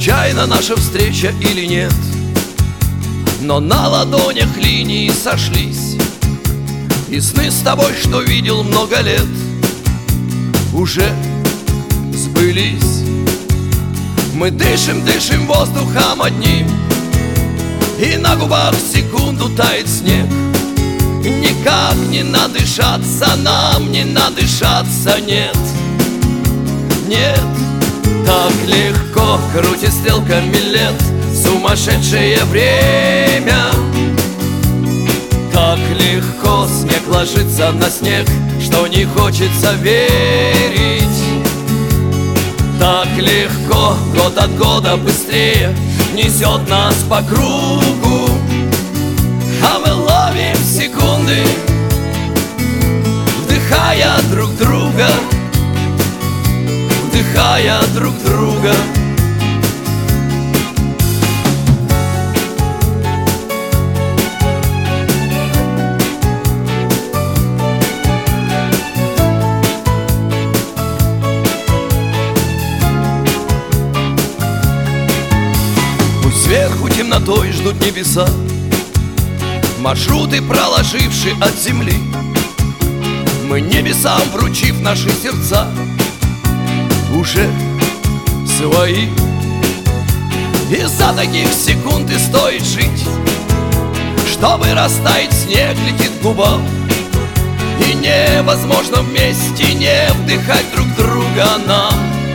случайна наша встреча или нет, но на ладонях линии сошлись, и сны с тобой, что видел много лет, уже сбылись. Мы дышим, дышим воздухом одним, и на губах секунду тает снег. Никак не надышаться нам, не надышаться, нет, нет. Так легко крутит стрелками лет сумасшедшее время. Так легко снег ложится на снег, что не хочется верить. Так легко год от года быстрее несет нас по кругу, а мы ловим секунды, вдыхая друг друга, вдыхая друг друга. Сверху темнотой ждут небеса, маршруты проложившие от земли. Мы небесам, вручив наши сердца, уже свои. Из-за таких секунд и стоит жить, чтобы растаять снег летит к губам, и невозможно вместе не вдыхать друг друга нам.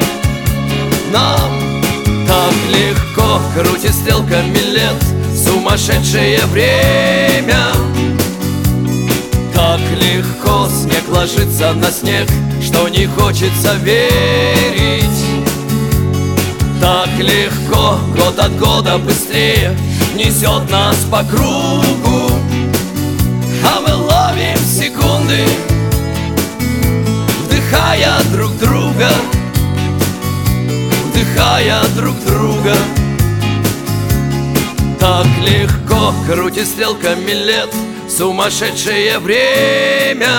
Так легко крутит стрелками лет сумасшедшее время. Так легко снег ложится на снег, что не хочется верить. Так легко год от года быстрее несет нас по кругу, а мы ловим секунды, вдыхая друг друга, вдыхая друг друга. Так легко крутит стрелками лет сумасшедшее время.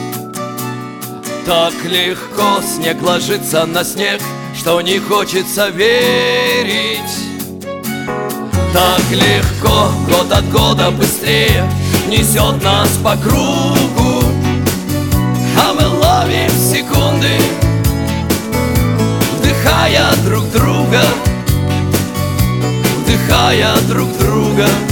Так легко снег ложится на снег, что не хочется верить. Так легко год от года быстрее несет нас по кругу, а мы ловим секунды, вдыхая друг друга, вдыхая друг друга.